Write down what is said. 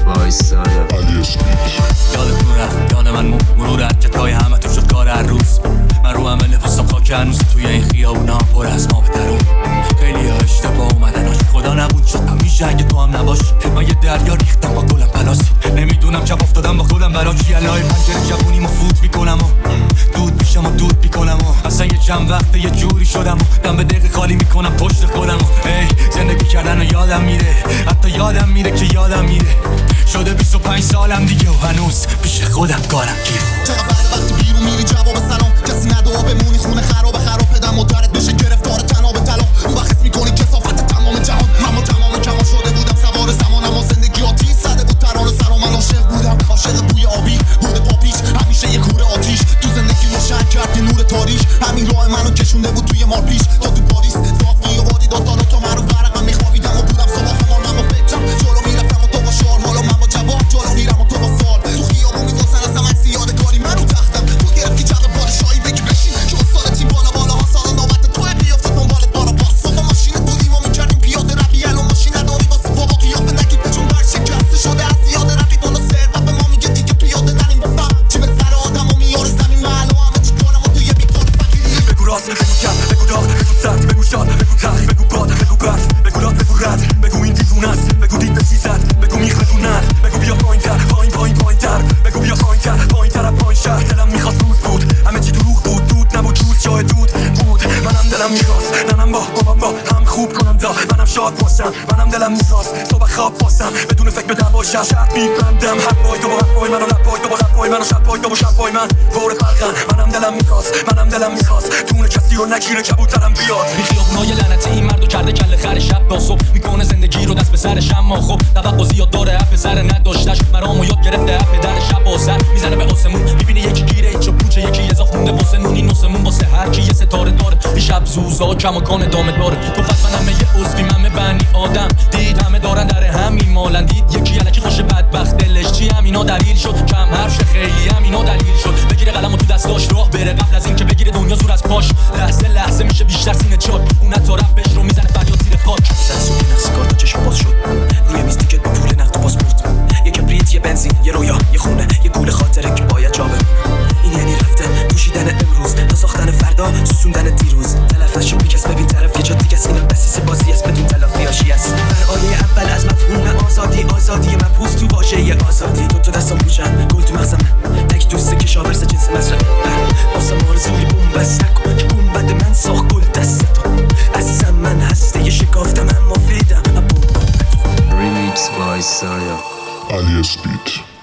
وایسایا علی اسپیت. یادتون رفت یاد من مرورت که تای همه تو شد کار هر روز. من رو همه لباسم خاک هنوز توی این خیابونا پر از ما بهترون. خیلی ها اشتباه اومدناش خدا نبود شد همیشه اگه تو هم نباش. من یه دریا ریختم با گلم پلاسی نمیدونم چپ افتادم با خودم برا چی الهی پنجره جوونیمو فوت میکنم و دود میشم و دود میکنم و اصلا یه چند وقته یه جوری شدم و دم به دقیقه خالی میکنم پشت خودم و ای زندگی کردن و یادم میره حتی یادم میره که یادم میره شده 25 سالم دیگه و هنوز پیش خودم کارم گیره. چقدر بعد وقتی بیرون میری جواب سلام کسی ندعا بمونی خونه خراب پدم و درت بشه گرفتار تناب طلا اون وقت حس میکنی کثافت تمام جهان من تمام کمان شده بودم سوار زمان اما زندگی آتیش زده بود ترانه سرام من عاشق بودم عاشق بوی آبی بوده پاپیش همیشه یه کوره آتیش تو زندگی روشن کرد نور تاریش همین راه منو کشونده بود توی مار پیش تا تو پاریس رافتی و وادی داد تو من رو ورقم میخوابیدم و بودم صبح خمار من با فکرم جلو میرفتم و تو با شعار حالا من با جواب جلو میرم و تو با سال تو خیابون میگفتن از همه عکس یادگاری من رو تختم تو گرفتی چقدر پادشاهی بگی بشین چون سال تیم بالا ها سال نوبت تو بیافت دنبالت بالا باس با ماشینت بودیم و میکردیم پیاده روی الان ماشین نداری واسه بابا قیافه نگیر چون بر شکسته شده از یاد رفیق اون سر و به ما میگه دیگه پیاده نریم بفهم چی به سر آدم و میاره زمین محل و همه چی کنم و تو یه بیکار فکری بگو راست بگو کم بگو داغ بگو سرد بگو شاد بگو تلخ بگو باد بگو برف بگو راد بگو رد بگو این دیوونه است بگو دید به چی زد بگو میخ بگو نرد بگو بیا پایین‌تر پایین‌تر بگو بیا پایین‌تر از پایین شهر دلم میخواست روز بود همه چی دروغ بود دود نبود روز جای دود منم دلم میخواست ننم با بابام با هم خوب کنم دا منم شاد باشم منم دلم میخواست صبح خواب باشم بدون فکر به دعواشم شرط میبندم حرفای تو با حرفای منو لبای تو با لبای منو شبای تو با شبای من بور فرقن منم دلم میخواست تونه کسی رو نگیره کبوترم بیاد این خیابونای لعنتی این مردو کرده کله خر شب با صبح میکنه زندگی رو دست به سرش اما خب توقع زیاد داره اپ سر نداشتش مرامو یاد گرفته اپ در شب با سر میزنه به آسمون میبینه یکی گیره ایچو پوچه یکی اضافه مونده واسه نونی نوسمون واسه هر کی یه ستاره داره این شب زوزا کماکان ادامه داره تو فقط منم یه عضوی من بنی آدم دید همه دارن در همین مالن دید یکی الکی خوش بدبخت دلش چی همینا دلیل شد کم حرف خیلی همینا دلیل شد بگیره قلمو تو دستاش راه بره قبل از اینکه بگیره دنیا زور از پاش لحظه میشه بیشتر سینه چاک اون تا رپش رو میزنه فریاد زیر خاک سنسور نقص کارت چشم باز شد روی میز دیگه با پول نقد و پاسپورت یه کبریت یه بنزین یه رویا یه خونه یه گول خاطره که باید جا بمونه این یعنی رفتن پوشیدن امروز تا ساختن فردا سوسوندن دیروز تلفش رو میکس ببین طرف یه جا دیگه است اینا بسیس بازی است بدون تلافی هاشی است آیه اول از مفهوم آزادی من پوست تو واژه آزادی تو دستم بوشن گل تو مغزم تک دوست کشاورز جنس مصرف واسه آرزوی بومبست نکن که بومبد من ساخت گل دستتو عزیزم من هسته شکافتم اما فیدم ریمیکس وایسایا علی اسپیت.